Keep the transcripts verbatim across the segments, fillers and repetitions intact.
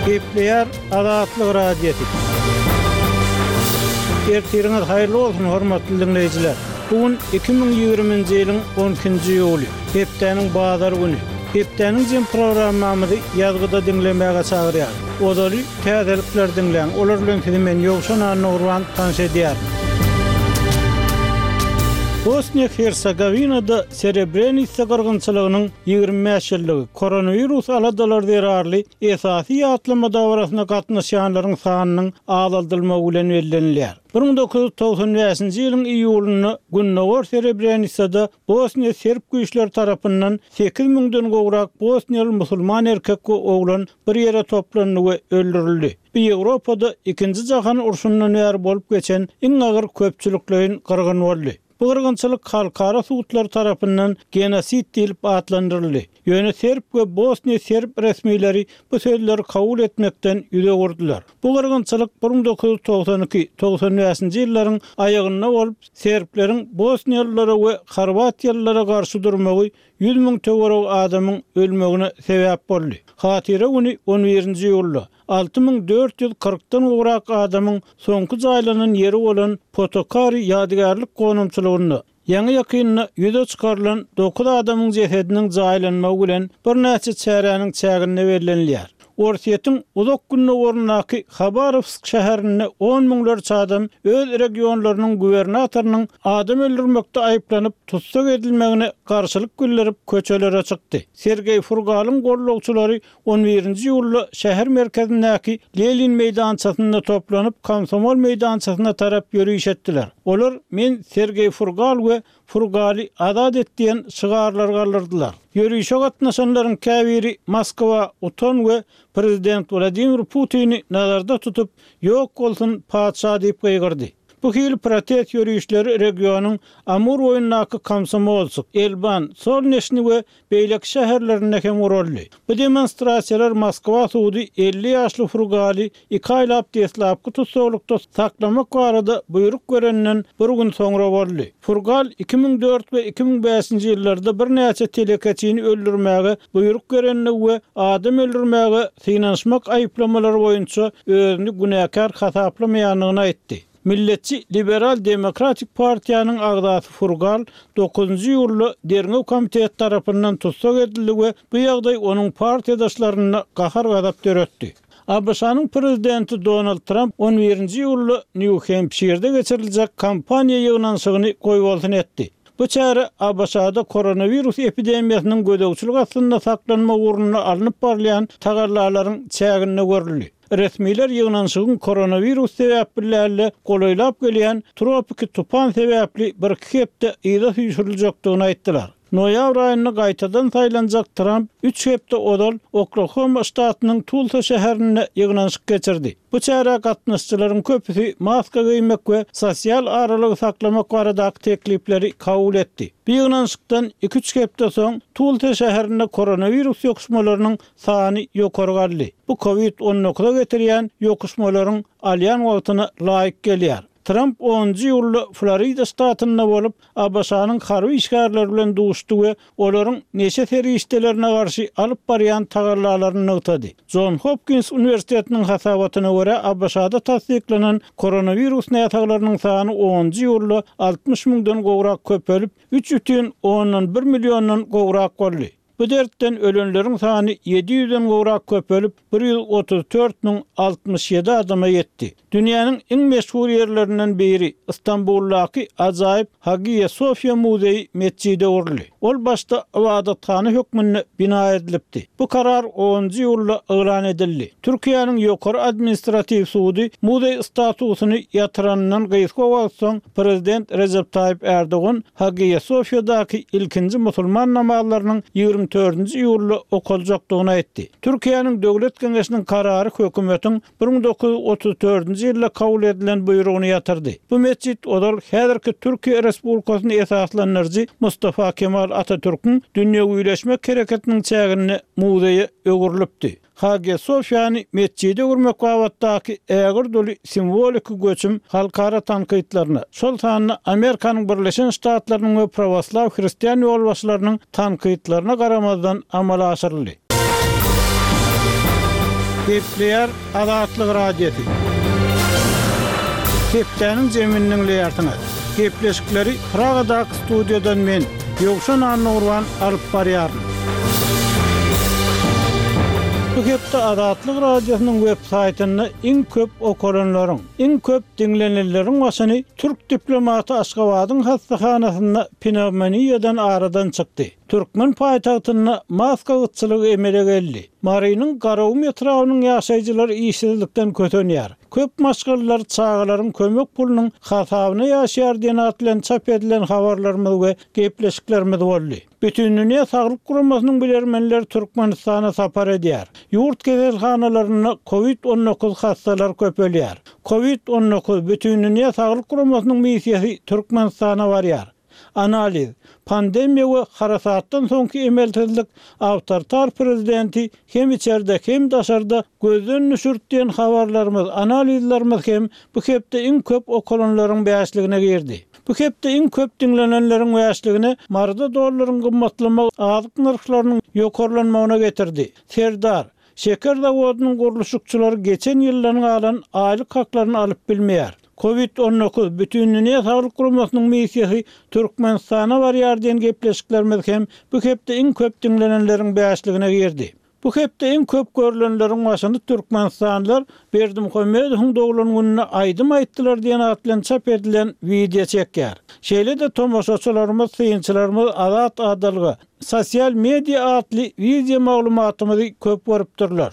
Kepleyer Azatlyk radiosu. Ertiriniz hayırlı olsun hormatly dinleyijiler. Bugün iki bin ýygrüminji ýylyň on ikinji ýuly, hepdeniň bazar güni. Hepdeniň jem programmamyzy ýazgyda dinlemäge çagyrýar. Odaly täzelikler dinleň. Olar bilen sizi men Ýowşan Nurwan tanış edýär. Bosniya-Hersegovinada Srebrenica gyrgynçylygynyň ýygrimi beş ýyllygy koronavirus aladalar derarly esasy atlama dawrasyna gatnaşanlaryň sanynyň azaldylmagy bilen bellenilýär. bir bin dokuz yüz togson beşinji ýylyň iýulyny Günnowar Srebrenicada Bosniya serb güýçleri tarapyndan sekiz miňden gowrak bosniýaly musulman erkek we oglan bir ýere toplandy we öldürildi. Bu Ýewropada ikinji jahan urşundan ýer bolup geçen iň agyr köpçüliklerin gyrgyny boldy. Bu gyrgynçylyk halkara suwutlar tarapyndan genosit diýilip adlandyryldy. Ýöne serb we Bosniya serb resmiýleri bu sözleri kabul etmekden ýüze gurdular. Bu gyrgynçylyk bir bin dokuz yüz togson iki togson beşinji ýyllaryň aýagyna bolup serbleriň bosniýalylara we horwatiýalylara garşy durmagy yüz miň töwerek adamyň ölmegine sebäp boldy. Hatira güni on birinji ýylda alty miň dört ýüz kyrkdan gowrak adamyň soňky jaýlanan ýeri bolan Potokari ýadygarlyk konumçylygyny ýa-ni ýakynyna ýüze çykarylan dokuz adamyň jesediniň jaýlanmagy bilen bir näçe çäräniň çägine berilýär. Orsiýetiň uzak Günnowar Habarovsk şäherine on miňlerçe adam öz regionlarynyň gubernatorynyň adam öldürmekde aýyplanyp tutsak edilmegine garşylyk bildirip köçelere çykdy. Sergey Furgalyň gollagçylary on birinji ýylda şäher merkezindäki Lenin meýdançasynda toplanyp Komsomol meýdançasyna tarap ýürüýüş etdiler. Olar men Sergey Furgal we Furgali azad etdiýen şygarlar galdyrdylar. Ýürüýüşe gatnaşanlaryň käbiri Moskwa utan we Prezident Vladimir Putin'i nazarda tutup ýok bolsun padşa diýip gaýgyrdy. Bu hil protest ýürüýüşleri regionyň Amur oýundaky Komsomolsk, Elban, Solneşny we Beýlek şäherlerinde hem uruldy. Bu demonstrasiýalar Moskwa suwdy elli ýaşly Furgali iki aýlap deslapky tutsaklykda saklamak barada buyruk görenden bir gün soňra boldy. Furgal iki miň dört we iki miň beşinji ýyllarda bir näçe telekeçini öldürmäge, buyruk görenden we adam öldürmäge synanşmak aýyplamalary boýunça özüni günäkar hasaplamaýanyny aýtdy. Milletçi Liberal Demokratik Partiýanyň agdasy Furgal dokuzunji ýylda Dernew komitet tarapyndan tutsak edildi we bu ýagdaý onuň partiýadaşlaryna gahar gadap döretdi. A B Ş'nyň prezidenti Donald Trump on birinji ýylda New Hampshire'de geçiriljek kampaniýa ýygnanşygyny goýbolsun etdi. Bu çäre A B Ş'da koronavirus epidemiýasynyň gödegçilik astynda saklanma uğruna alınıp barlayan tagarlarlaryň çägine görüldi. Resmiler ýygnanşygyň koronavirus sebäplerle golaýlap gelýän tropik tupan sebäpli bir hepde ýyla süýşürilýekdigini aýtdylar. Noýabr aýyna gaýtadan saýlanjak Trump üç hepde odal Oklahoma ştatynyň Tulsa şäherine ýygnanşyk geçirdi. Bu çäre gatnaşçylaryň köpüsi maska giýmek we sosial aralygy saklamak baradaky teklipleri kabul etdi. Bu ýygnanşykdan iki üç hepde soň Tulsa şäherinde koronavirus ýokuşmalarynyň sany ýokary galdy. Bu covid on dokuz getirýän ýokuşmalaryň alýan wagtyna laýyk gelýär. Trump onunji ýylda Florida ştatynda bolup A B Ş'nyň harby işgärleri bilen duşdy we olaryň neçe teristlerine garşy alyp barýan tagarlalaryny notady. John Hopkins Universitetiniň hasabatyna görä A B Ş'da tasdiklanan koronavirus näýetaglarynyň sany onunji ýylda altmış miňden gowrak köpelip üç butun ondan bir millionyň gowrak boldy. Bu dertten ölenlerin sany yedi ýüzden gowrak köpelip bir ýüz otuz dört miň altmış ýedi adama ýetdi. Dünýäniň iň meşhur ýerlerinden biri Istanbuldaky ajaýyp Hagia Sofia muzeyi mescidi urly. Ol başda ibadathany hökmüne bina edilipdi. Bu karar onunji ýylda elan edildi. Türkiýanyň ýokary administrativ sudy muzey statusyny ýatyranynyň gysga soň Prezident Recep Tayyip Erdogan Hagia Sofia'daky ilkinji musulman namazlarynyň ýygrimi dördünji ýylda okuljakdygyny aýtdy. Türkiýanyň Döwlet Geňeşiniň karary hökümetiň bir bin dokuz yüz otuz dördünji ýylda kabul edilen buyrugyny ýatyrdy. Bu mescit odal häzirki Türkiýe Respublikasyny esaslandyrjy Mustafa Kemal Atatürk'ün dünýä güýleşmek hereketiniň çägine muzeýe öwürilipdi. Hagia Sofia'ny mescidi urmak wagtdaky ägir doly simbolik göçüm halkara tanqytlaryna, şol sanyny Amerikanyň Birleşen Ştatlarynyň we Prawaslaw Hristiýan ýolbaşçylarynyň tanqytlaryna garamazdan amala aşyryldy. Kepler Azatlyk radiosi. Kepleriniň jeminiň leýartyny. Kepleşikleri Pragadak studiodan men Ýogşan Annurwan alyp barýarym. Bu hepde Azatlyk radiosynyň web saýtyny iň köp okuranlaryň, iň köp dinlenenleriň başyny türk diplomaty Aşgabatyň hastahanasyna pneumoniýadan aradan çykdy. Türkmen paýtagtyna maska gıtçylygy emele geldi. Marynyň garaw metrawynyň ýaşaýjylary işsizlikden kötenýär. Köp maşgallar çağalaryň kömek pulunyň hasabyna ýaşaýar diýen atlan çap edilen habarlarymyz we gepleşiklerimiz boldy. Bütün dünýä saglyk guramasynyň bilermenleri Türkmenistana sapar edýär. Ýurt gezelhanalaryna covid on dokuz hastalar köpelýär. covid on dokuz bütün dünýä saglyk guramasynyň missiýasy Türkmenistana barýar. Analiz, pandemiya we harasatdan soňky emelsizlik awtoritar prezidenti hem içeride hem daşarda gözden düşürtdiýen habarlarymyz, analizlerimiz hem bu hepde iň köp okulanlaryň beýasligine girdi. Bu hepde iň köp dinlenenleriň beýasligine marda dollaryň gymmatlamak, azyk narhlarynyň ýokarlanmagyna getirdi. Serdar şeker zawodynyň guruluşçylary geçen ýyllaryň alan aýlyk haklaryny alyp bilmeýär. covid on dokuz bütün dünýä saglyk guramasynyň missiýasy Türkmenistana barýar diýen gepleşiklerimiz hem bu hepde iň köp dinlenenleriň beýasligine girdi. Bu hepde iň köp görülenleriň başyny Türkmenistanlylar Berdim Hömedowyň doglan gününe aýdym aýtdylar diýen atlan çap edilen video çekýär. Şeýle de tomoşaçylarymyz, synçylarymyz Azat Adalga sosial media atly video maglumatymyzy köp görüpdirler.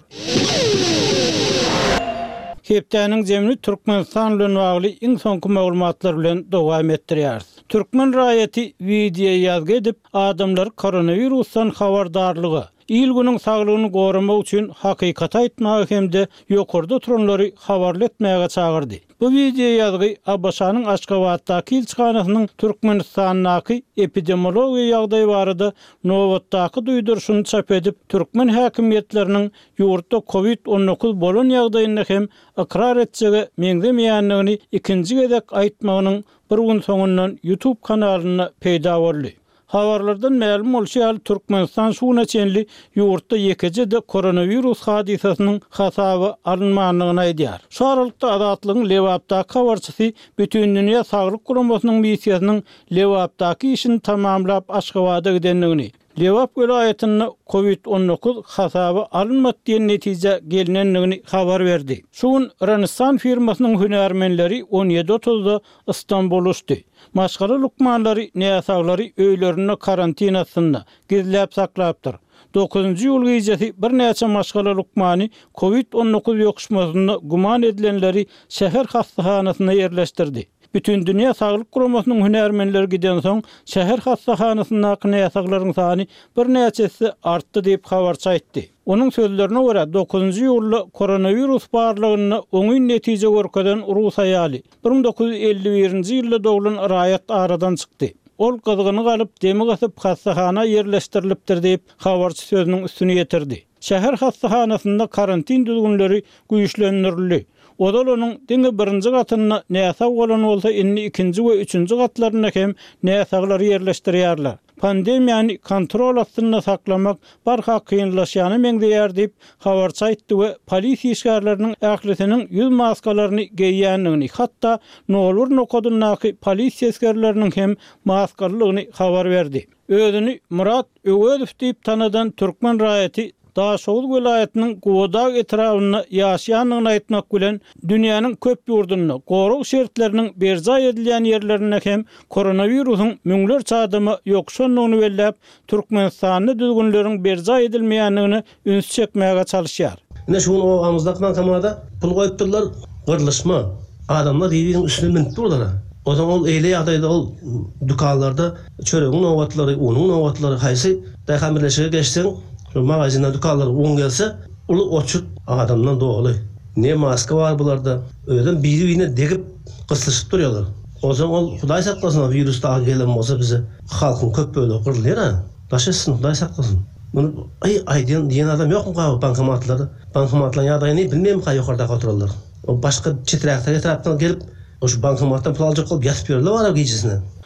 Hepdäniň jemini Türkmenistan bilen bagly iň soňky maglumatlar bilen dowam etdirýär. Türkmen raýaty video ýazgy edip, adamlar koronavirusdan habardarlygy, il günüň saglygyny goramak üçin hakykat aýtmagy hemde ýokarda turanlary habarly etmäge çagyrdy. Bu video ýazgy Abaşanyň Aşgabatdaky ilçikanasynyň Türkmenistanyňky epidemiologiýa ýagdaý barada nowatdaky duýdurşyny çap edip, Türkmen häkimiýetleriniň ýurtda covid on dokuz bolan ýagdaýyna hem ikrar etjegi meňzemeýänligini ikinji gezek aýtmagynyň bir gün soňundan YouTube kanalyna peýda boldy. Habarlardan ma'lum bolýar, Türkmenistan şuna çenli ýurtda ýekejede koronavirus hadisasynyň hasaby alınmanlygyny aýdýar. Şu aralykda Azatlygyň Lewapdaky habarçysy bütün dünýä saglyk guramasynyň missiýasynyň Lewapdaky işini tamamlap Aşgabada gidenligini, Lewap welaýatyna covid on dokuz hasaby alınmady diýen netije gelinenligini habar berdi. Şuň Renessan firmasynyň hünärmenleri on ýedi otuzda Istanbul uçdy. Maşgala lukmanlary, näsaglary öýlerine karantinasyna gizläp saklapdyr. dokuzunji ýyl gecesi bir näçe maşgala lukmany covid on dokuz ýokuşmasyna guman edilenleri şäher hastahanasyna ýerleşdirdi. Bütün dünýä saglyk guramasynyň hünärmenleri giden soň şäher hastahanasyna näsaklaryň sany bir näçesi artdy diýip habarçy aýtdy. Onun sözlerine göre dokuzunji ýylda koronavirus barlygyny oňy netije görkeden Rus aýaly bir ming dokuz ýuz elli birinji ýylda doglan raýat aradan çykdy. Ol gyzygyny galyp demi gasyp hastahana ýerleşdirilipdir diýip habarçy sözüniň üstüne ýetirdi. Şäher hastahanasynda karantin düzgünleri güýçlendirildi. Odal onun diňe birinji gatyna näsag bolan bolsa inni ikinji we üçünji gatlaryna hem näsaglary ýerleşdirýärler. Pandemiýany kontrol altynda saklamak barha kynlaşýany meňdeýär diýip habarçy aýtdy we polisiýa işgärleriniň ählisiniň ýüz maskalaryny geýýänligini, hatda nolur nokodunaky polisiýa işgärleriniň hem maskalygyny habar berdi. Özüni Murat Öwödow diýip tanadan Türkmen raýaty Daşoğul welaýatynyň Godag etrawyna ýaşaýanyny aýtmak bilen dünýäniň köp ýurdunda gorug şertleriniň berja edilýän ýerlerine hem koronawirusyň müňler çadamy ýokşanlygyny bellep Türkmenistanyň düzgünleriň berja edilmeýänligini üns çekmäge çalyşýar. Ine şuň ogamyzda bankamada pul goýupdyrlar, gyrlyşma. Adamlar ýeriň üstüne minip durdular. O zaman ol eyle ýagdaýda ol dukanlarda çöregiň nowatlary, unyň nowatlary haýsy daýhamleşige geçseň magazina dukanlar on gelse, ulu oçut adamdan doğalı. Ne maska var bularda? Öden biri birine degip kıslaşıp duruyorlar. O zaman ol Hudaý saklasın, virus daha gelen olsa bize halkın köp böyle kırılıyor ha. Taşısın, Hudaý saklasın. Bunu ay ay diyen, diyen adam yok mu kağı bankomatlarda? Bankomatların ýagdaýyny bilmeýim kağı yukarıda otururlar. O başka çitrekler etrafından gelip o şu bankomattan pul alacak olup yatıp yiyorlar var gecesine.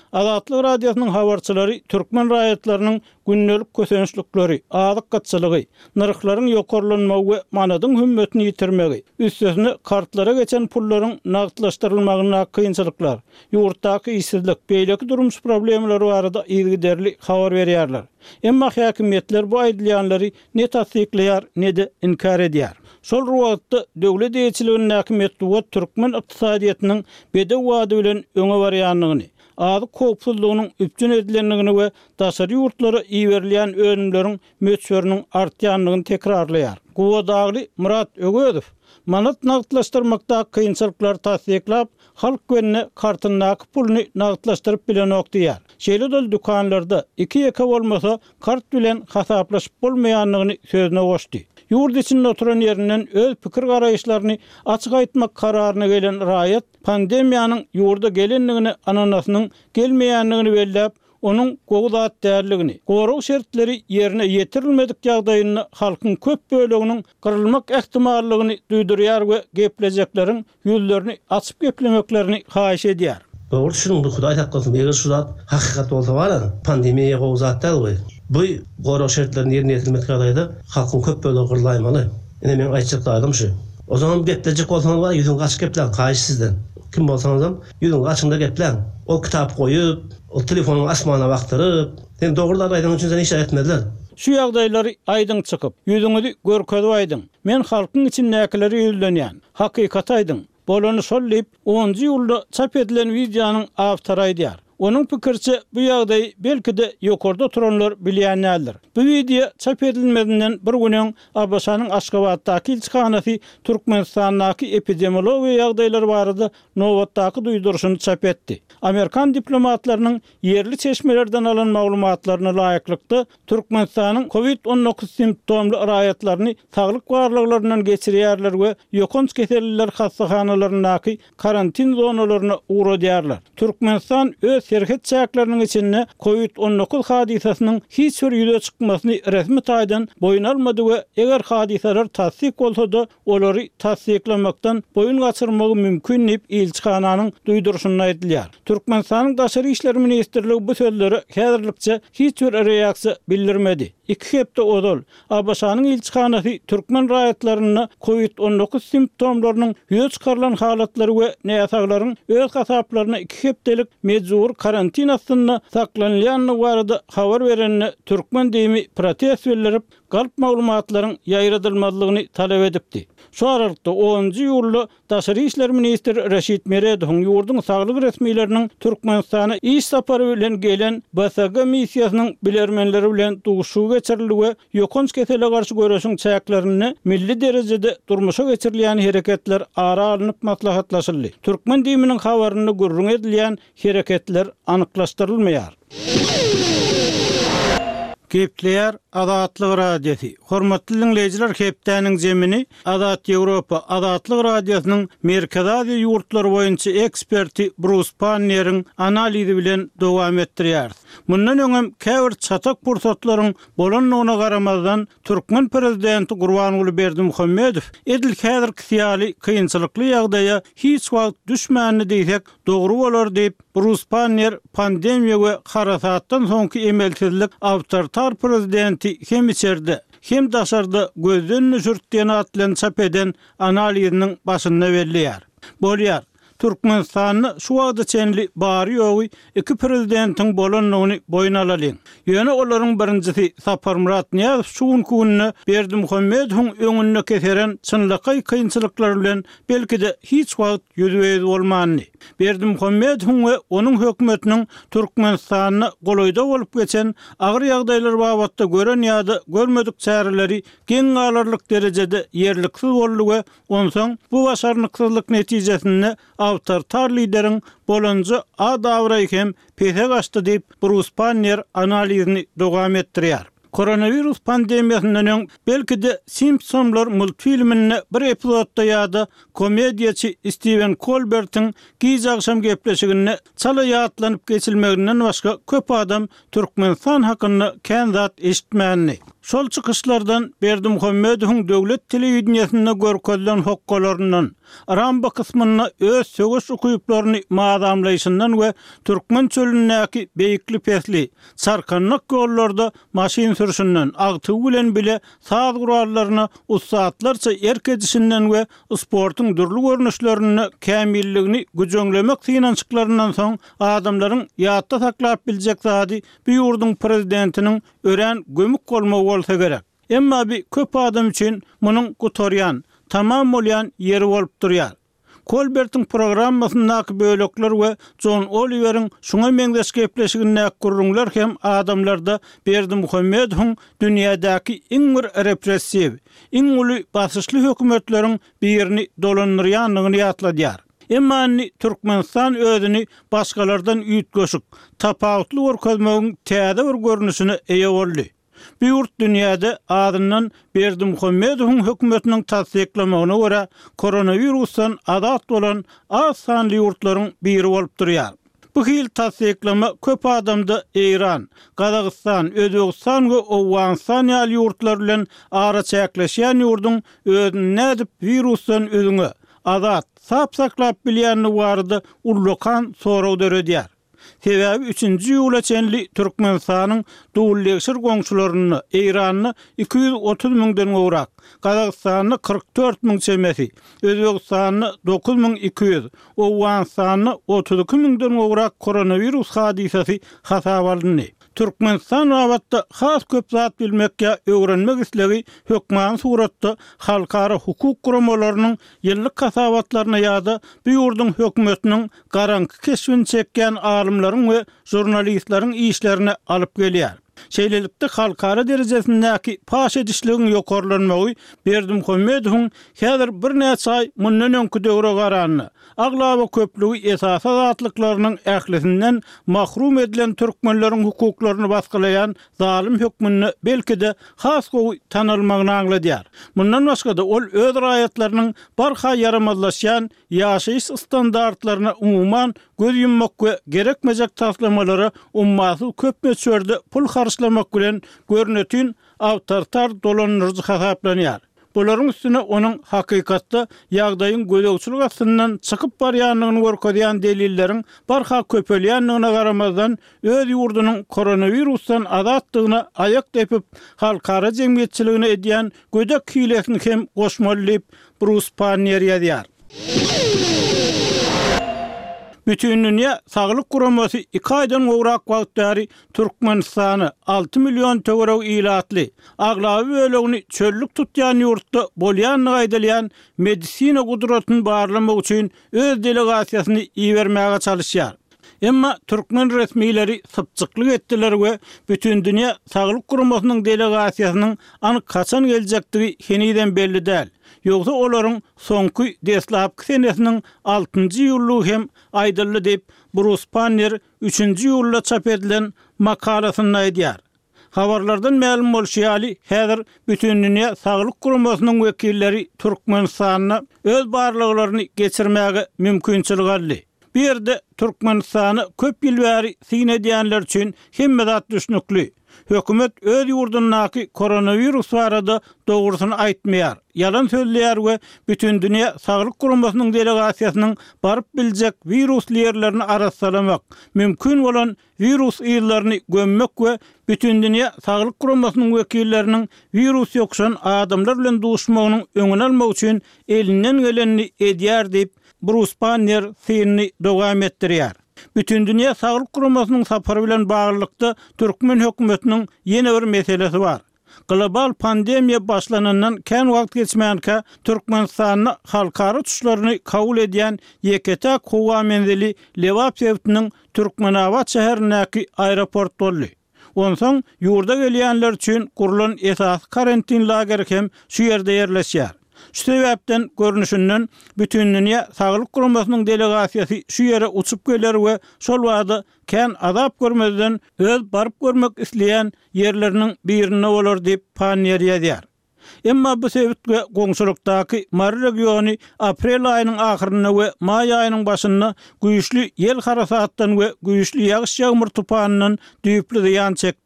Azatlyk radiosynyň habarçylary türkmen raýatlarynyň günnelik kösençlikleri, azyk gatçylygy, narhlaryň ýokarlanmagy we manadyň hümmetini ýitirmegi, üstesine kartlara geçen pullaryň nagdlaşdyrylmagyna kynçylyklar, ýurtdaky işsizlik, beýleki durmuş problemleri barada ýygyderli habar berýärler. Emma häkimetler bu aýdylýanlary ne tasdikleýär, ne de inkar edýär. Sol ruwatda döwlet eýçiliginiň häkimetli türkmen ykdysadyýatynyň bede wady bilen öňe barýanlygyny, azyk kopsuzlygynyň üpjün edilenligini we daşary ýurtlara iýerilýän önümleriň möçberiniň artýanlygyny tekrarlaýar. Guwadaly Murat Ögözow manat nagdlaşdyrmakda kynçylyklar tasdiklap, halk günnä kartyndaky pulny nagdlaşdyryp bilen okdyýar. Şeýle dol dukanlarda iki ýeke bolmasa kart bilen hasaplaşyp bolmaýanlygyny sözüne goşdy. Ýurt içinde oturan ýerinden öz pikir garaýyşlaryny açyk aýtmak kararyna gelen raýat pandemiýanyň ýurda gelenligini ananasynyň gelmeýänligini belläp, onun gowzat därligini, gorug şertleri yerine ýetirilmedik ýagdaýyny halkyň köp böleginiň gyrylmak ähtimallygyny duýdurýar we geplejekleriň ýüzlerini açyp geplemeklerini haýyş edýär. Doğru düşündü, Hudaý taqqasyn, eger şu zat hakykat bolsa bar, pandemiýa gowzat däl. Bu gorug şertlerini yerine ýetirmek ýagdaýda halkyň köp bölegi gyrylmaly. Ene men aýtjaklarym şu. O zaman geplejek bolsaňyz bar, ýüzüň gaçyp geplen, haýyş sizden. Kim bolsaňyz hem ýüzüň gaçynda geplen. O kitap goýup, o telefonyny asmana baktyryp, sen dogrular aýdan üçin seni iş etmediler. Şu ýagdaýlary aýdyň çykyp, ýüzüňizi görkezip aýdyň. Men halkyň için näkileri ýüzlenýän. Hakykat aýdyň. Bolany sollayıp onuncu ýylda çap edilen videonyň awtory aýdýar. Onun pikirçe bu ýagdaý belki de ýokarda oturanlar bilýänler. Bu video çap edilmedinden bir günen Abbasanyň Aşgabatdaky ilçihanasy Türkmenistanyň epidemiologiýa ýagdaýlary barada nowatdaky duýdurşyny çap etdi. Amerikan diplomatlarynyň yerli çeşmelerden alan maglumatlaryna laýyklykda Türkmenistanyň covid on dokuz simptomly raýatlaryny saglyk barlyklarynyň geçirýärler we ýokunç kesellikler hastahanalarynaky karantin zonalaryna uğradýarlar. Türkmenistan öz serhet çäkleriniň içinde covid on dokuz hadisasynyň hiç bir ýüze çykmasyny resmi taýdan boyun almady we eger hadisalar tasdik bolsa-da olary tasdiklamakdan boyun gaçyrmagy mümkin diýip ilçihananyň duýdurşyny aýdylýar. Türkmenistanyň daşary işler ministrligi bu sözleri häzirlikçe hiç bir reaksiýa bildirmedi. İki hepde odol Abbasanyň ilçihanasy türkmen raýatlaryna covid on dokuz simptomlarynyň ýüze çykarylan halatlary we näýäsaglaryň öz hasaplaryna iki hepdelik mejbur karantin astyna saklanýanlygy barada habar berenine türkmen diýimi protest bildirip galp maglumatlaryň ýaýradylmalygyny talap edipdi. Şu aralykda onuncu ýylda daşary işler ministri Reşit Meredowyň ýurdun saglyk resmiýetleriniň Türkmenistana iş sapary bilen gelen B S G missiýasynyň bilermenleri bilen duguşy geçirildi we ýokunç keselege garşy görüşiň çäklerini milli derejede durmuşa geçirilýän hereketler ara alınıp maslahatlaşyldy. Türkmen diýiminiň habaryny gurrun edilýän hereketler anyklaşdyrylmaýar. Kepler Azatlyk radiosu. Hormatly dinleyijiler, Kepdäniň jemini Azat Ýewropa Azatlyk radiosynyň Merkez Aziýa ýurtlary boýunça eksperti Bruce Panneriň analizi bilen dowam etdirýär. Mundan öňem käbir çatak pursatlaryň bolanlygyna garamazdan Türkmen prezidenti Gurbanuly Berdimuhammedow edil häzirki syýaly kynçylykly ýagdaýa hiç wagt düşmänini diýsek dogry bolar diýip Bruce Panner pandemiýa we harasatdan soňky emelsizlik awtoritar prezidenti hem içerde hem daşarda gözden nüşürtdiýen atlan çap eden analiziniň başynda berýär. Bolýar Türkmenistanyny şu wagda çenli bary ýogy iki prezidentiň bolanlygyny boyuna alalyň. Ýöne olaryň birincisi Sapar Murat Niýazow şuň gününe Berdimuhammedowyň öňünde keseren çynlyky kynçylyklar bilen belki de hiç wagt ýüzüňiz bolmany. Berdimuhammedowyň we onuň hökümetiniň Türkmenistanyny golaýda bolup geçen agyr ýagdaýlar babatda gören ýa-da görmedik çäreleri geň alarlyk derejede ýerliksiz boldy we onsoň bu başarnyksızlyk netijesinde awtoritar lideriň bolanjy adawra hem pese gaçdy diýip Bruce Panner analizini dowam etdirýär. Koronavirus pandemiýasyndan öň belki de Simpsonlar multfilmine bir epizodda ýa-da komediýaçy Stephen Colbert'in giz akşam gepleşigine çala ýatlanyp geçilmeginden başga köp adam Türkmenistan hakyny kän zat eşitmänni. Şol çıkışlardan Berdimuhammedowyň döwlet telewizionyasynda görkezlen hokkalaryndan Ramba kısmyna öz sögüş okuyuplaryny maadamlaýşyndan we Türkmen çölündäki beýikli pesli sarkanlyk ýollarda maşyn sürüşinden agty bilen bile saz gurallaryna ussatlarça erkedişinden we sportyň dürli görnüşlerini kämilligini güjöňlemek synançyklaryndan soň adamlaryň ýatda saklap biljek zady bu ýurdun prezidentiniň ören gömük bolmagy bolsa gerek. Emma bir köp adam üçin munyň gutoryan, tamam bolýan ýeri bolup durýar. Kolbertiň programmasyndaky bölekler we John Oliver'iň şuňa meňdeş gepleşigine gurrunlar hem adamlarda Berdimuhammedowyň dünýädäki iň bir repressiv, iň uly basyşly hökümetleriň birini dolanýarlygyny ýatladýar. Emma Türkmenistan özüni başgalardan üýtgeşik, tapawutly görkezmegiň täze bir görnüşine eýe boldy. Bu ýurt dünýäde adyndan Berdimuhammedowyň hökümetiniň tasdiklamagyna görä koronavirusdan azat bolan az sanly ýurtlaryň biri bolup durýar. Bu hil tasdiklama köp adamda Iran, Gazagystan, Özbegistan we Owganistan ýaly ýurtlar bilen ara çäkleşýän ýurdun özüni nädip virusdan özüňe azat sap saklap bilýänini barada ullukan soraw döredýär. Sebäbi üçinji ýyla çenli Türkmenistanyň dowullegşir goňşularyny Iranyny iki yüz otuz müňden gowrak, Gazagystanyny kırk dört müň çemesi, Özbegistanyny dokuz müň iki yüz, Owganistanyny otuz iki müňden gowrak koronavirus hadisesi hasap alındy. Türkmenistan wagtda has köp zat bilmekkä öwrenmek islegi hökman suratda halkara hukuk guramalarının ýyllyk hasabatlaryna ýa-da bu ýurdun hökümetiniň garanky keşfini çekýän alimlaryň we jurnalistleriň işlerine alyp gelýär. Şeýlelikde halkara derejesindäki paş edişligiň ýokarlanmagy Berdimuhammedowyň häzir bir näçe ay mundan öňkü döwre garanyny, aglaba köplügi esas azatlyklarynyň ählisinden mahrum edilen türkmenleriň hukuklaryny baskalayan zalim hökmüni belki-de has gowy tanalmagyny angladýar. Mundan başga da ol öz raýatlarynyň barha yaramazlaşýan ýaşaýyş standartlaryna umuman göz yummak we gerekmejek taslamalary ummaty köp meçörde pul harçlamak bilen görnetyn awtartar dolanyrjy hasaplanýar. Bolaryň üstüne onuň hakykatda ýagdaýyň gödөгçilik astynyň çykyp barýanlygyny görkezýän delilleriň barha köpelýänligine garamazdan öz ýurdunyň koronavirusdan azatlygyna aýak depip halkara jemgyýetçiligine edýän gödök hilesini hem goşmalyp Bruce Pannier ýazýar. Bütün dünýä saglyk guramasy iki aýdan gowrak wagtdary Türkmenistany altı milyon töwerek ilatly aglaby bölegini çöllük tutýan ýurtda bolýanlygy aýdylýan medisina gudratyny barlamak üçin öz delegasiýasyny iýermäge çalışýar. Emma Türkmen resmiýleri sypçyklyk etdiler we bütün dünýä saglyk guramasynyň delegasiýasynyň anyk kaçan geljekdigi heniden belli däl. Ýogsa olaryň soňky deslapky senesiniň altynjy ýyllygy hem aýdyldy dep Bruce Pannier üçinji ýylda çap edilen makalasyny aýdýar. Habarlardan ma'lum bolýaly, häzir bütün dünýä saglyk guramasynyň wekilleri Türkmenistanyna öz barlyklaryny geçirmäge mümkinçilik aldy. Bir yerde Türkmenistany köp ýyl bäri sinedýänler üçin hemme zat düşnükli. Hökümet öz ýurdundaky koronavirus barada dogrusyny aýtmaýar, yalan sözleýär we bütün dünýä saglyk guramasynyň delegasiýasynyň baryp biljek virusly ýerlerini aratsalamak, mümkin bolan virus ýyllaryny gömmek we bütün dünýä saglyk guramasynyň wekilleriniň virus ýokşan adamlar bilen duşmagynyň öňüni almak üçin elinden geleni edýär diýip Bruce Pannier seni dowam etdirýär. Bütün dünýä saglyk guramasynyň sapary bilen baglykda Türkmen hökümetiniň ýene bir meselesi bar. Global pandemiýa başlanandan kän wagt geçmänkä Türkmenistanyň halkara tuşlaryny kabul edýän Y K T Kuwa menzili Lewapsewtiniň Türkmenabat şäherindäki aeroport boldy. Onsoň ýurda gelýänler üçin gurulan esas karantin lageri hem şu ýerde ýerleşýär. Şu sebäpden görnüşinden bütün dünýä saglyk guramasynyň delegasiýasy şu ýere uçup geler we şol wagtda kän azap görmezden öz baryp görmek isleýän ýerleriniň birine bolar diýip Pannier ýazýar. Emma bu sebäpde goňşulukdaky Mari regiony aprel aýynyň ahyryna we may aýynyň başyna güýçli ýel harasatdan we güýçli ýagyş ýağmur tupanynyň düýpli ziýan çekdi.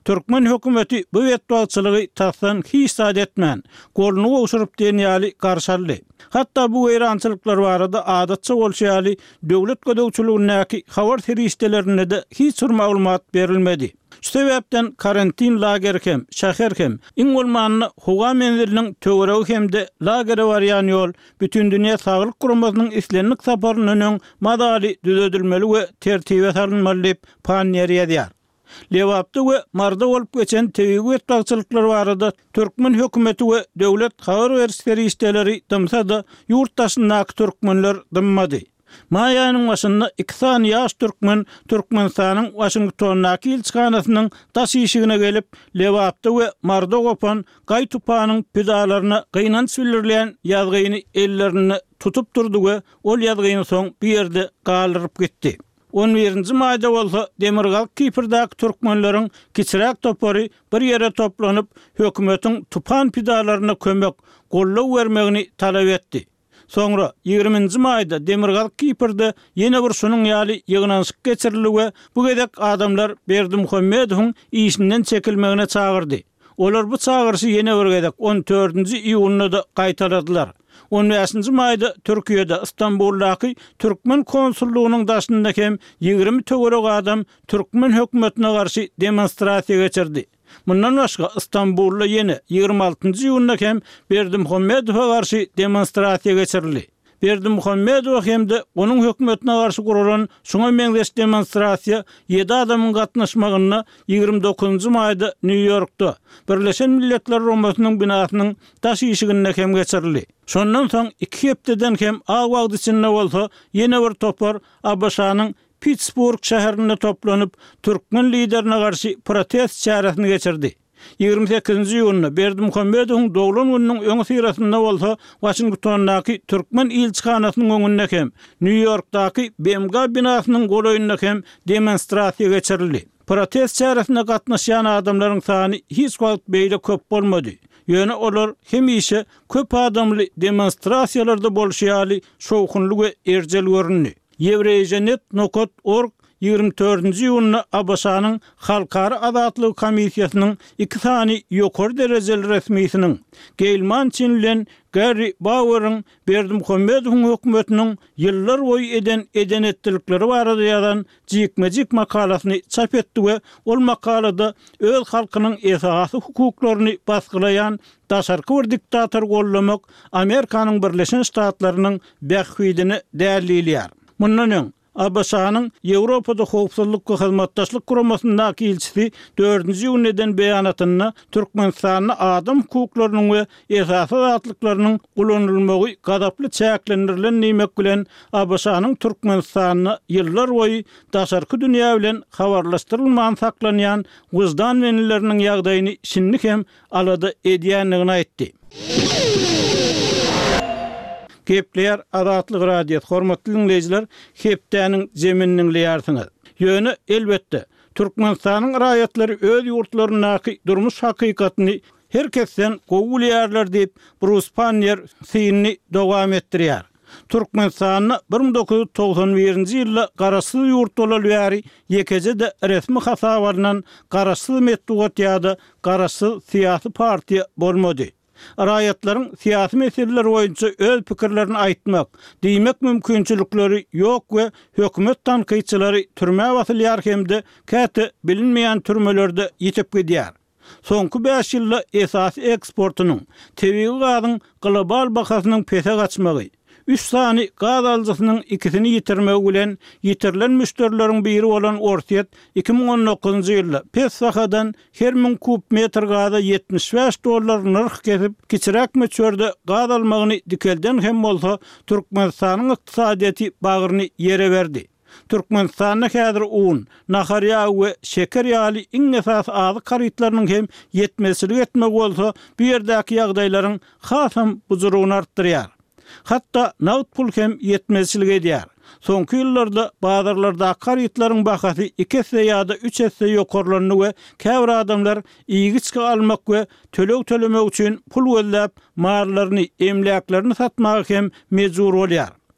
Türkmen hökümeti bu wetwagçylygy tasdan hiç etmän, golunu oşurup denýäli garşaldy. Hatta bu eýrançylyklar barada adatça bolşaly döwlet gödäwçiligindäki habar terişdelerine de hiç maglumat berilmedi. Şu sebäpden karantin lager hem, şäher hem, iň bolmanyny howa menziliniň töweregi hemde lagere barýan ýol bütün dünýä saglyk guramasynyň islenlik saparynyň madaly düzedilmeli we tertibe salynmaly diýip panýer ýazýar. Lewapda we marda bolup geçen tebigi wetwagçylyklar barada Türkmen hökümeti we döwlet habar berişleri işleri dymsada ýurtdaşyndaky türkmenler dymmady. Maýanyň başynda iki san ýaş türkmen Türkmenistanyň Washingtondaky elçixanasynyň daş işigine gelip Lewapda we marda gopan gaýtupanyň pidalaryna gynanç bildirlen ýazgyny ellerini tutup durdy we ol ýazgyny soň bir ýerde galyryp gitdi. on birinji maýda bolsa Demirgal Kiprdaky türkmenleriň kiçirek topary bir ýere toplanyp hökümetiň tupan pidalaryna kömek gollaw bermegini talap etdi. Soňra ýygrüminji maýda Demirgal Kiprde ýene bir şunyň ýaly ýygnanşyk geçirildi we bu gedek adamlar Berdimuhammedowyň işinden çekilmegine çagyrdy. Olar bu çagyrşy ýene bir gedek on dördünji iýulynda da gaýtaradylar. on beşinji maýda Türkiýede Istanbuldaky Türkmen konsullugynyň daşynda hem ýygrimi töwerek adam Türkmen hökümetine garşy demonstrasiýa geçirdi. Mundan başga Istanbulda ýene ýygrimi altynjy iýulynda hem Berdimuhammedowa garşy demonstrasiýa geçirildi. Berdimuhammedow hemde onun hökümetine garşy gurulan şoňa meňzeş demonstrasiýa ýedi adamyň gatnaşmagyna ýygrimi dokuzunjy maýda New Yorkda Birleşen Milletler Romasynyň binasynyň daş işiginde hem geçirildi. Şondan soň iki hepdeden hem awagdy içinde bolsa ýene bir topar Abaşanyň Pittsburgh şäherinde toplanyp Türkmen liderine garşy protest çäresini geçirdi. ýygrimi sekizinji iýulynda Berdimuhammedowyň doglan gününiň öňe syrasynda bolsa Washingtondaky Türkmen elçixanasynyň öňünde hem New Yorkdaky B M G binasynyň golaýynda hem demonstrasiýa geçirildi. Protest çäresinde gatnaşan adamlaryň sany hiç wagt beýle köp bolmady. Ýöne olar hemişe köp adamly demonstrasiýalarda bolşýaly şowkunly we erjel görünýär. Ýewreýjenet nokot org ýygrimi dördünji iýulynda Abaşanyň Halkara Azatlyk Komissiýasynyň iki sany ýokary derejeli resmiýetiniň Geylman çinlen Gary Bauer'ın Berdimuhammedowyň hökümetiniň ýyllar boýy eden edenetlikleri barada ýazan jikmejik makalasyny çap etdi we ol makalada öz halkynyň esasy hukuklaryny basgylayan daşarky bir diktator gollamak Amerikanyň Birleşen Ştatlarynyň bähwidini dälilýär. Mundan öň Abaşanyň Ýewropada howpsuzlyk we hyzmatdaşlyk guramasyndaky elçisi dördünji iýulyndan beýanatyna Türkmenistanyň adam hukuklarynyň we esasy azatlyklarynyň gulanylmagy gadaply çäklendirilen nimek bilen Abaşanyň Türkmenistanyny ýyllar boýy daşarky dünýä bilen habarlaşdyrylmagan saklanýan wyzdan menleriniň ýagdaýyny şinlik hem alada edýänligini aýtdy. Gepler Azatlyk Radio hormatly dinleyijiler, hepdäniň zemininiň ýarsyňyz. Ýöne elbetde Türkmenistanyň raýatlary öz ýurtlaryndaky durmuş hakykatyny herkesten gowul ýarlar diýip Bruce Panyer syny dowam etdirýär. Türkmenistanyň bir ming dokuz ýüz togson birinji ýylda garaşsyz ýurt bolan ýary ýekejede resmi hasabaryndan garaşsyz metdugat ýa-da garaşsyz syýasy partiýa bolmady. Raýatlaryň syýasy meseleler boýunça öz pikirlerini aýtmak, diýmek mümkinçilikleri ýok we hökümet tanqyçylary türme basylýar hemde käte bilinmeýän türmelerde ýetip gidýär. Soňky beş ýylda esasy eksportunyň, tebigi gazyň global bahasynyň pese gaçmagy, üç sany gaz alyjysynyň ikisini ýitirmegi bilen ýitirilen müşterileriň biri bolan Orset iki ming on dokuzunjy ýylda Pesfahadan her ming kub metr gaza ýetmiş beş dollar narh kesip kiçirek möçörde gaz almagyny dikelden hem bolsa Türkmenistanyň ykdysadyety bagyryny ýere berdi. Türkmenistanyň häzir un, nahar ýagy we şeker ýaly iň esas azy karytlarynyň hem ýetmezçilik etmek bolsa bu ýerdäki ýagdaýlaryň hasam bujurugyny artdyrýar. Hatta nağd pul hem yetmezçilik edýär. Soňky ýyllarda bazarlarda karytlaryň bahasy iki esse ýa-da üç esse ýokarlanyny we käbir adamlar iýgiçki almak we töleg tölemek üçin pul wellap marlaryny, emläklerini satmagy hem mejbur bolýar.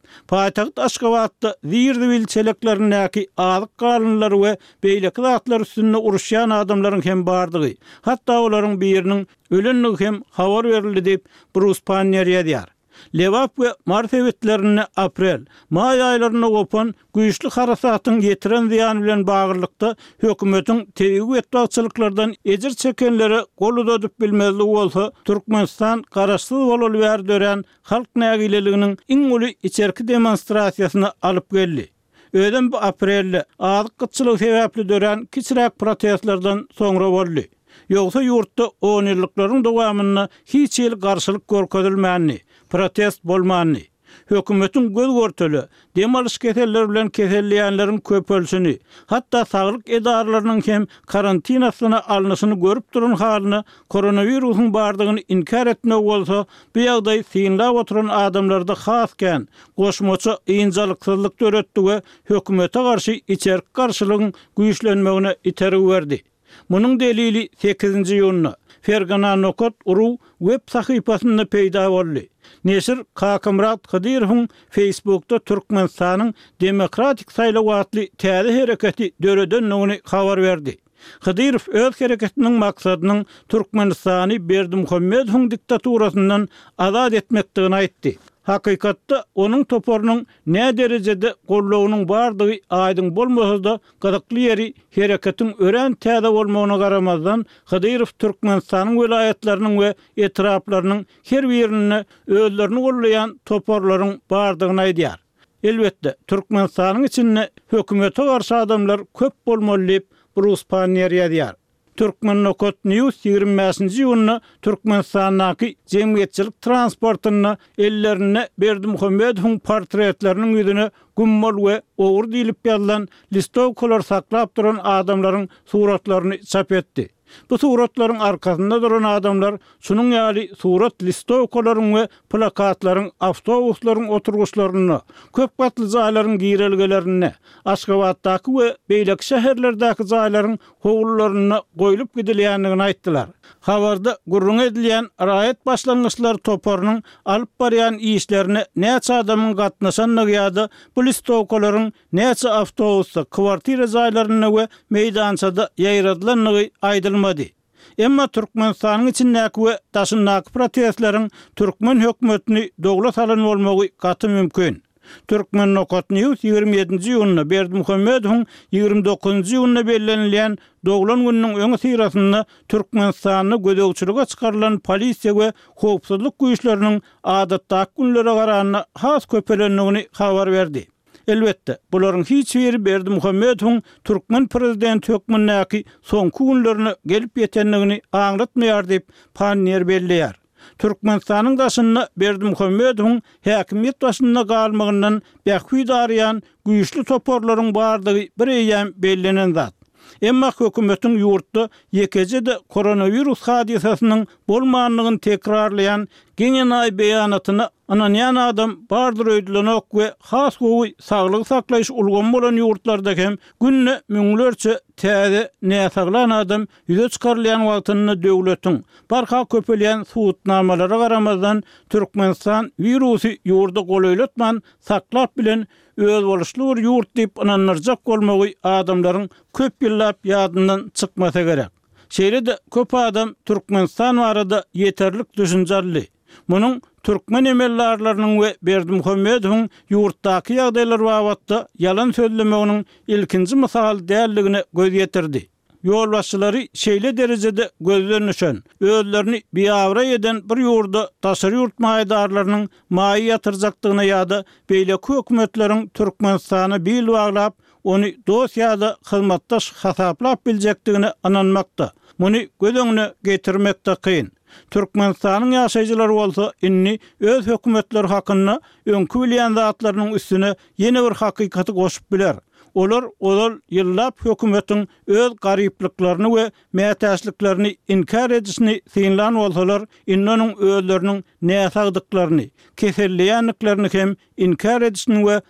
Paýtagyt Aşgabatda zirdi bilçeleklerindäki azyk galynlar we beýleki zatlar üstünde uruşýan adamlaryň hem bardygy, hatda olaryň biriniň ölenligi hem habar berildi diýip Bruce Pannier ýazýar. Lewap we mart ewetlerini aprel, may aýlaryna gopan güýçli harasatyň getiren ziýany bilen bagyrlykda hökümetiň tebigi etbagçylyklardan ejir çekenleri golu dodup bilmezlik bolsa, Türkmenistan garaşsyz bolaly bäri dören halk nägileliginiň iň uly içerki demonstrasiýasyna alyp geldi. Ödem bu aprelde azyk gıtçylyk sebäpli dören kiçirek protestlerden soňra boldy. Yoksa yurtda on ýyllyklaryň dowamyna hiç ýyl garşylyk görkezilmänni, protest bolmanny. Hökümetiň göz görteli, demalyş keseller bilen keselleýänleriň köpölsüni, hatda saglyk edaralarynyň hem karantinasyna alnyşyny görüp duran halyny, koronawirusyň bardygyny inkar etmek bolsa, bu ýagdaý synlap oturan adamlarda hasken goşmaça ýynjalyksyzlyk töretdi we hökümete garşy içerik garşylygyň güýçlenmegine iterip berdi. Munun delili sekizinji ýylyna Fergana Nokot Uru web sahypasynda peýda boldy. Neşir Kakymrat Kadyrowyň Facebookda Türkmenistanyň demokratik saýlawatly täze hereketi döredenligini habar berdi. Kadyrow öz hereketiniň maksadynyň Türkmenistany Berdimuhammedowyň diktaturasyndan azad etmekdigini aýtdy. Hakykatda onun toporunyň ne derejede gollawnyň bardygy aýdyň bolmasa da gazakly ýeri hereketiň ören täze bolmagyna garamazdan Kadyrow Türkmenistanyň welaýatlarynyň we etraplarynyň her birini özlerini gollaýan toporlaryň bardygyny aýdýar. Elbetde Türkmenistanyň içinde hökümete garşy adamlar köp bolmaly diýip Bruce Pannier ýazýar. Türkmen Nokot News ýygrimi beşinji ýylyna Türkmenistanyň jemgyýetçilik transportyny ellerine Berdimuhammedowyň portretleriniň ýüzüne gummol we ogur diýilip ýazylan listowkalar saklap duran adamlaryň suratlaryny çap etdi. Bu suratlaryň arkasynda duran adamlar şunuň ýaly surat listowkalaryň we plakatlaryň awtobuslaryň oturguçlaryny, köp gatly jaýlaryň giýrelgelerini, Aşgabatdaky we beýleki şäherlerdäki jaýlaryň howlullaryny goýulyp gidilýändigini aýtdylar. Habarda gurrun edilýän raýat başlangyçlary toporunyň alyp barýan işlerini näçe adamyň gatnaşanlygy ýa-da bu listowkalaryň näçe awtobusda, kwartira jaýlaryny we meýdançada ýaýradylanlygy aýdylmady. Emma Türkmenistanyň içindäki we daşyndaky protestleriň Türkmen hökümetini dogla salan bolmagy gaty mümkin. Türkmen Nokot News ýygrimi ýedinji ýylyna Berdimuhammedowyň ýygrimi dokuzunji ýylyna bellenilýän doglan gününiň öňe syrasynda Türkmenistanyny gödegçilige çykarylan polisiýa we howpsuzlyk güýçleriniň adatdaky günlere garanyna has köpelenligini habar berdi. Elbetde bularyň hiç biri Berdimuhammedowyň Türkmen prezidenti hökümindäki soňky günlerini gelip ýetenligini aňratmaýar diýip Pannier belleýär. Türkmenistanyň daşyna Berdimuhammedowyň häkimiýet başynda galmagyndan bähwi darýan güýçli toporlaryň bardygy bir eýem bellenen zat. Emma hökümetiň ýurtda ýekejede koronawirus hadisasynyň bolmanlygyny tekrarlayan geňenay beýanatyny ananýan adam bardyr öýdilenok we has gowy saglyk saklaýyş ulgamy bolan ýurtlarda hem günne müňlerçe täze näsaglan adam ýüze çykarylýan wagtyny döwletiň barha köpelýän suwutnamalara garamazdan Türkmenistan wirusy ýurda golaylatman saklap bilen öz boluşly bir ýurt diýip ananlarjak bolmagy adamlaryň köp ýyllap ýadyndan çykmasa gerek. Şeýle-de köp adam Türkmenistan barada ýeterlik düşünjeli. Munyň Türkmen emellarlarynyň we Berdimuhammedowyň ýurtdaky ýagdaýlar babatda yalan sözlemeginiň ilkinji mysal däldigine göz ýetirdi. Ýol başçylary şeýle derejede gözlenişen, özlerini biýawra eden bir ýurda taşary ýurt maýdarlarynyň maýy ýatyrjakdygyna ýa-da beýleki hökümetleriň Türkmenistany bil baglap, ony dosýada hyzmatdaş hasaplap biljekdigine ananmakda. Muny göz öňüne getirmekde kyn. Türkmenistanyň ýaşaýjylary bolsa, inni öz hökümetleri hakyna öňkü bilýän zatlarynyň üstüne ýene bir hakykaty goşup biler. Olar olal ýyllap hökümetiň öz garyplyklaryny we mätäçliklerini inkar edişini synlan bolsalar, innonyň özleriniň näsagdyklaryny, keselleýänliklerini hem inkar edişini we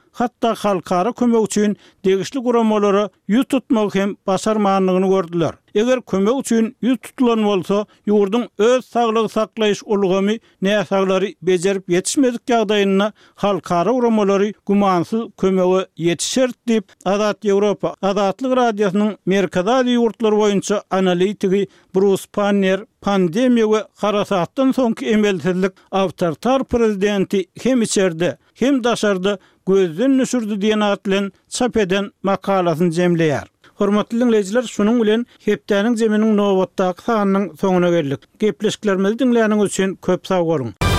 hatda halkara kömek üçin degişli guramalary ýüz tutmak hem başarmanlygyny gördüler. Eger kömek üçin ýüz tutulan bolsa, ýurdun öz saglygy saklaýyş ulgamy näsaglary bejerip ýetişmedik ýagdaýyna halkara guramalary gumansyz kömegi ýetişer diýip Azat Ýewropa Azatlyk radiosynyň Merkezi ýurtlar boýunça analitigi Bruce Panner pandemiýa we harasatdan soňky emelsizlik awtoritar prezidenti hem içerde hem daşarda gözden nüşürdi diýen atlan çap eden makalasyny jemleýär. Hormatly dinleýijiler, şunuň bilen hepdeniň jeminiň nowatdaky sanynyň soňuna geldik. Gepleşiklerimizi dinleýäniňiz üçin köp sag bolun.